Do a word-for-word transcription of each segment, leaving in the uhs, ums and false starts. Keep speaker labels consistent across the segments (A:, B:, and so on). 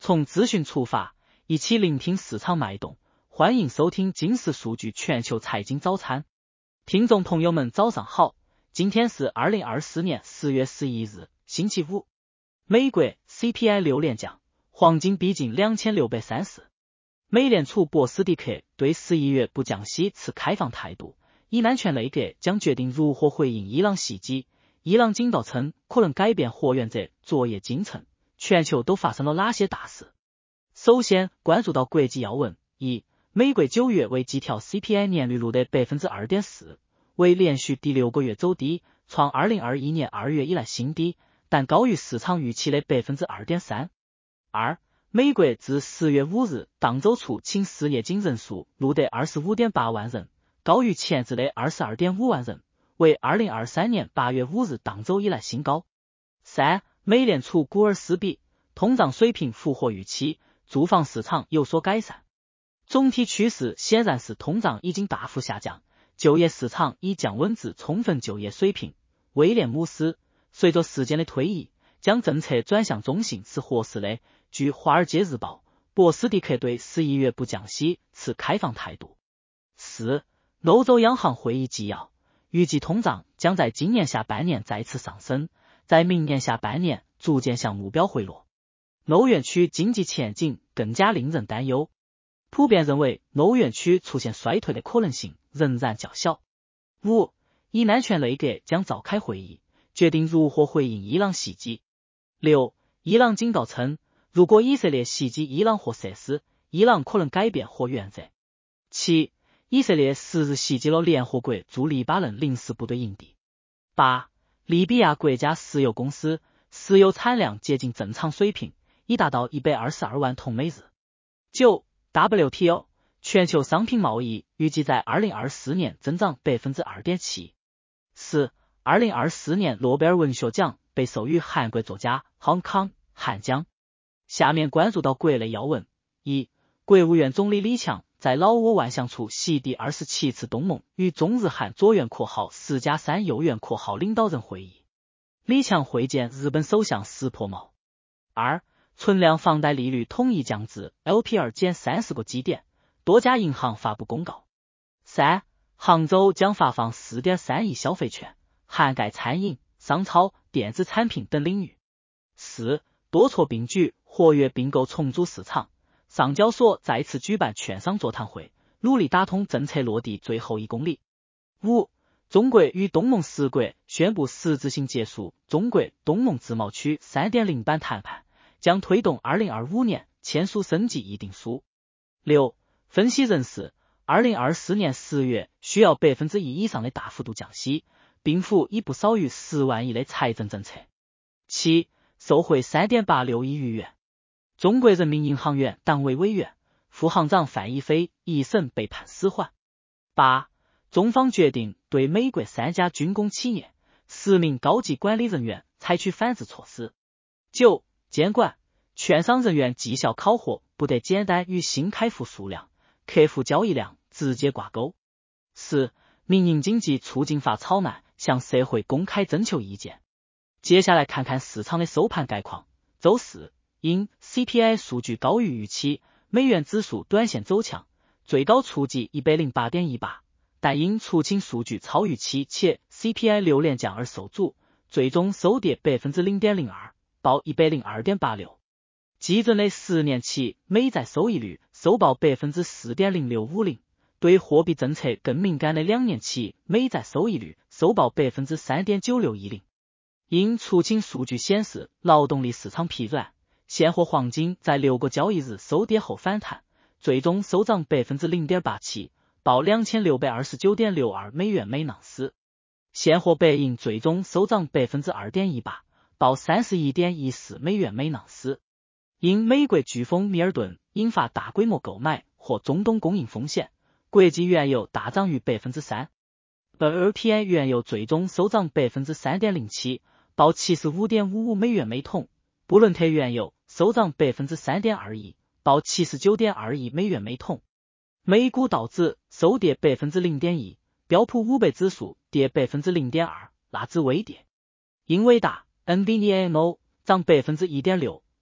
A: 从资讯出发，一起聆听市场脉动。欢迎收听金石数据全球财经早餐。听众朋友们早上好，今天是二零二四年十月十一日，星期五。美国 C P I 六连降，黄金逼近两千六百三十。美联储伯斯蒂克对十一月不降息持开放态度，以安全内阁将决定如何回应伊朗袭击。伊朗警告称可能改变核原则作业进程。全球都发生了哪些大事？首先关注到国际要闻。一、美国九月为基调 C P I 年率录得 百分之二点四， 为连续第六个月走低，创二零二一年二月以来新低，但高于市场预期的 百分之二点三。二、美国自十月五日当周初请失业金人数录得 二十五点八万人，高于前值的 二十二点五万人，为二零二三年八月五日当周以来新高。三、美联储股尔斯比，通胀水平符合预期，住房市场有所改善。总体趋势显然是通胀已经大幅下降，就业市场已降温至充分就业水平。威廉姆斯，随着时间的推移，将政策转向中性是合适的。据华尔街日报，伯斯蒂克对十一月不降息持开放态度。四、欧洲央行会议纪要，预计通胀将在今年下半年再次上升，在明年下半年逐渐向目标回落。欧元区经济前景更加令人担忧，普遍认为欧元区出现衰退的可能性仍然较小。五、以安全内阁将召开会议，决定如何回应伊朗袭击。六、伊朗警告称，如果以色列袭击伊朗核设施，伊朗可能改变核原则。七、以色列十日袭击了联合国驻黎巴嫩临时部队营地。八、利比亚国家石油公司石油产量接近正常水平，已达到一百二十二万桶每日。九、W T O 全球商品贸易预计在二零二四年增长 百分之二点七。十、二零二四年诺贝尔文学奖被授予韩国作家 Hong Kong 汉江。下面关注到国内要闻。一、国务院总理李强在老挝万象处席第二十七次东盟与中日韩左援括号四加三右援括号领导人会议，李强会见日本首相石破茂。二、存量房贷利率统一降至 L P R 减三十个基点，多家银行发布公告。三、杭州将发放 四点三亿消费券，涵盖餐饮、商超、电子产品等领域。四、多措并举活跃并购重组市场，上交所再次举办券商座谈会，努力打通政策落地最后一公里。五、中国与东盟十国宣布实质性结束中国东盟自贸区 三点零 版谈判，将推动二零二五年签署升级议定书。六、分析人士，二零二四年十月需要 百分之一 以上的大幅度降息，并付以不少于十万亿的财政政策。七、受贿 三点八六亿余元。中国人民银行原党委委员、副行长范一飞一审被判死缓。八、中方决定对美国三家军工企业十名高级管理人员采取反制措施。九、监管，券商人员绩效考核不得简单与新开户数量、客户交易量直接挂钩。十、民营经济促进法草案向社会公开征求意见。接下来看看市场的收盘概况。周四，因 C P I 数据高于预期，美元指数短线走强，最高触及 一百零八点一八， 但因出清数据超预期且 C P I 六连降而受阻，最终收跌 百分之零点零二， 报 一百零二点八六。基准的十年期美债收益率收报 百分之四点零六五零， 对货币政策更敏感的两年期美债收益率收报 百分之三点九六一零。因出清数据显示劳动力市场疲软，现货黄金在六个交易日收跌后反弹，最终收涨 百分之零点八七， 报 两千六百二十九点六二美元每盎司。现货白银最终收涨 百分之二点一八， 报 三十一点一四美元每盎司。因美国飓风米尔顿引发大规模购买或中东供应风险，国际原油大涨逾 百分之三。W T I 原油最终收涨 百分之三点零七，报 七十五点五五美元每桶，布伦特原油收涨 百分之三点二一，报 七十九点二一美元每桶。美股道指收跌 百分之零点一， 标普五百指数跌 百分之零点二， 纳指微跌。英伟达 N V I D I A 涨 百分之一点六，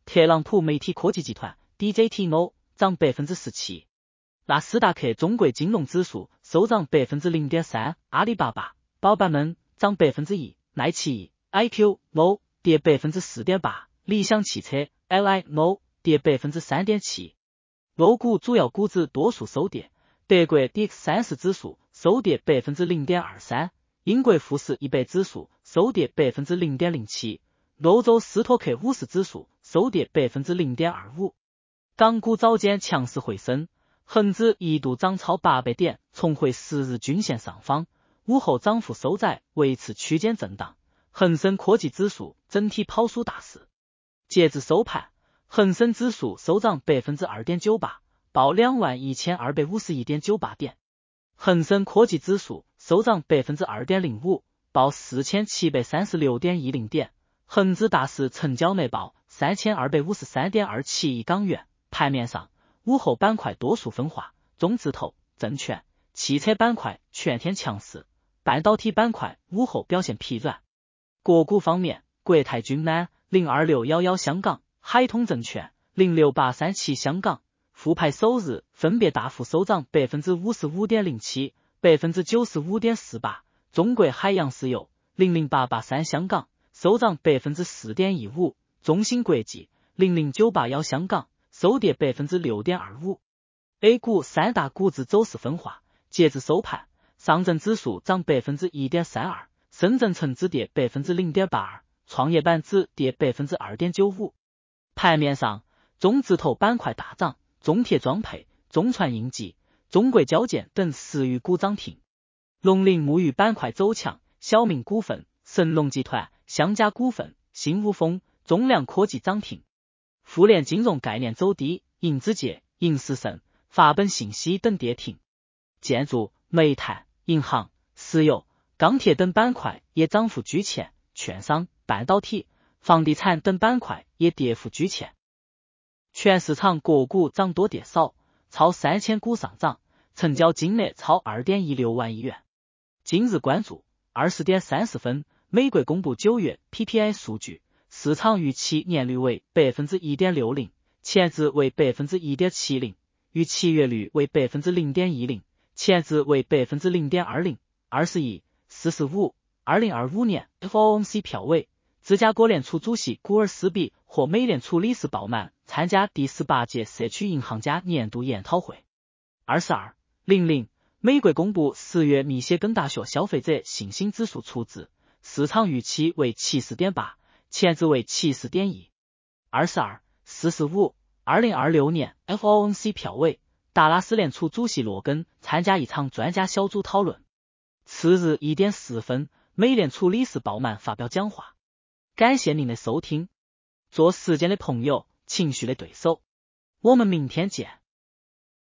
A: 特朗普媒体科技集团 D J T O 涨 百分之十七。纳斯达克中国金融指数收涨 百分之零点三， 阿里巴巴、宝板们涨 百分之一， 奈奇 I Q O 跌 百分之四点八， 理想汽车 L I O 跌 百分之三点七。 欧股主要股指多数收跌，德国 D X 三十 指数收跌 百分之零点二三， 英国富时一百指数收跌 百分之零点零七， 欧洲斯托克五十指数收跌 百分之零点二五。 港股早间强势回升，恒指一度涨超八百点，重回十日均线上方，午后涨幅收窄，维持区间震荡。恒生科技指数整体跑输大市。截至收盘，恒生指数收涨 百分之二点九八， 报 两万一千二百五十一点九八 点。恒生科技指数收涨 百分之二点零五， 报 四千七百三十六点一零 点。恒指大市成交额报 三千二百五十三点二七亿港元。盘面上，午后板块多数分化，中字头、证券、汽车板块全天强势，半导体板块午后表现疲软。个股方面，国泰君安零二六一一香港、海通证券零六八三七香港、复牌首日分别大幅收涨 百分之五十五点零七、百分之九十五点四八， 中国海洋石油零零八八三香港收涨 百分之四点一五， 中芯国际零零九八一香港收跌 百分之六点二五。 A 股三大股指走势分化，截至收盘，上证指数涨 百分之一点三二， 深圳成指跌 百分之零点八二， 创业板指跌 百分之二点九五。 盘面上，中字头板块大涨，中铁装配、中船应急、中国交建等十余股涨停。农林牧渔板块走强，小明股份、神龙集团、湘佳股份、新吴峰、中粮科技涨停。富联金融概念走低，银之界、银时盛、法本信息等跌停。建筑、煤炭、银行、石油、钢铁等板块也涨幅居前，券商、半导体、房地产等板块也跌幅居前。全市场个股涨多跌少，超三千股上涨，成交金额超 二点一六万亿元。今日关注二十点三十分，美国公布九月 P P I 数据，市场预期年率为 百分之一点六零， 前值为 百分之一点七零， 逾七月率为 百分之零点一零， 前值为 百分之零点二零。 二十亿四十五二零二五年 F O M C 票委，芝加哥联储主席古尔斯比和美联储理事鲍曼参加第十八届社区银行家年度研讨会。二十二零零美国公布十月密歇根大学消费者信心指数初值，市场预期为 七十点八， 前值为 七十点一。 二十二四十五二零二六年 F O M C 票委，达拉斯联储主席罗根参加一场专家小组讨论。次日一点四分，美联储理事鲍曼发表讲话。感谢您的收听，做时间的朋友，情绪的对手，我们明天见。